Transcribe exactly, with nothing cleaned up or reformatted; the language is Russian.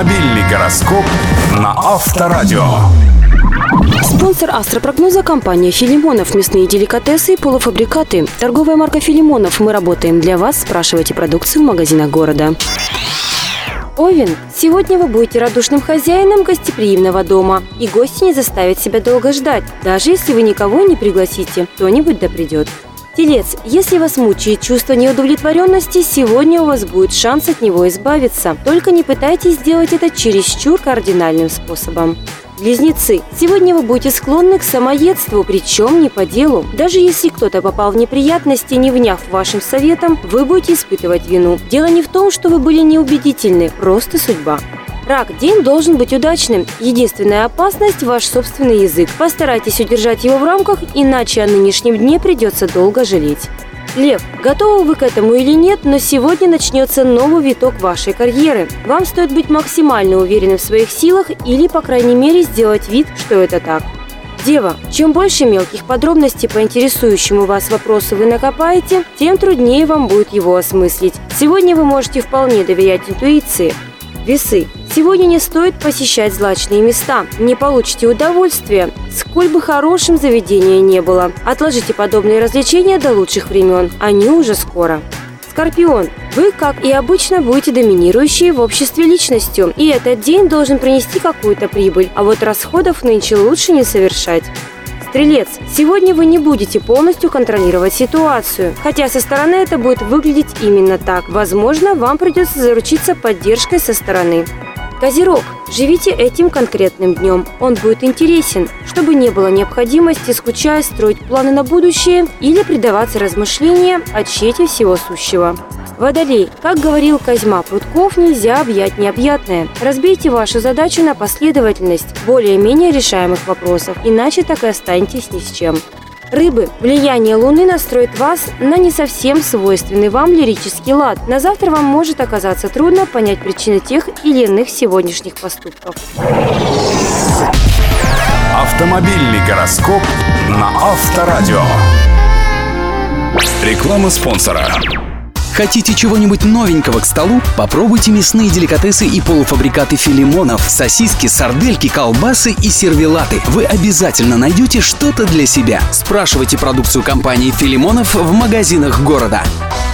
Автомобильный гороскоп на Авторадио. Спонсор астропрогноза — компания «Филимонов». Мясные деликатесы и полуфабрикаты. Торговая марка «Филимонов». Мы работаем для вас. Спрашивайте продукцию в магазинах города. Овен. Сегодня вы будете радушным хозяином гостеприимного дома, и гости не заставят себя долго ждать. Даже если вы никого не пригласите, кто-нибудь да придет. Телец. Если вас мучает чувство неудовлетворенности, сегодня у вас будет шанс от него избавиться. Только не пытайтесь сделать это чересчур кардинальным способом. Близнецы. Сегодня вы будете склонны к самоедству, причем не по делу. Даже если кто-то попал в неприятности, не вняв вашим советам, вы будете испытывать вину. Дело не в том, что вы были неубедительны, просто судьба. Рак. День должен быть удачным. Единственная опасность – ваш собственный язык. Постарайтесь удержать его в рамках, иначе о нынешнем дне придется долго жалеть. Лев. Готовы вы к этому или нет, но сегодня начнется новый виток вашей карьеры. Вам стоит быть максимально уверенным в своих силах или, по крайней мере, сделать вид, что это так. Дева. Чем больше мелких подробностей по интересующему вас вопросу вы накопаете, тем труднее вам будет его осмыслить. Сегодня вы можете вполне доверять интуиции. Весы. Сегодня не стоит посещать злачные места. Не получите удовольствия, сколь бы хорошим заведение не было. Отложите подобные развлечения до лучших времен. Они уже скоро. Скорпион. Вы, как и обычно, будете доминирующей в обществе личностью. И этот день должен принести какую-то прибыль. А вот расходов нынче лучше не совершать. Стрелец. Сегодня вы не будете полностью контролировать ситуацию, хотя со стороны это будет выглядеть именно так. Возможно, вам придется заручиться поддержкой со стороны. Козерог. Живите этим конкретным днем. Он будет интересен, чтобы не было необходимости, скучая, строить планы на будущее или предаваться размышлениям о чете всего сущего. Водолей. Как говорил Козьма Прутков, нельзя объять необъятное. Разбейте вашу задачу на последовательность более-менее решаемых вопросов, иначе так и останетесь ни с чем. Рыбы. Влияние Луны настроит вас на не совсем свойственный вам лирический лад. На завтра вам может оказаться трудно понять причины тех или иных сегодняшних поступков. Автомобильный гороскоп на Авторадио. Реклама спонсора. Хотите чего-нибудь новенького к столу? Попробуйте мясные деликатесы и полуфабрикаты Филимонов. Сосиски, сардельки, колбасы и сервелаты. Вы обязательно найдете что-то для себя. Спрашивайте продукцию компании Филимонов в магазинах города.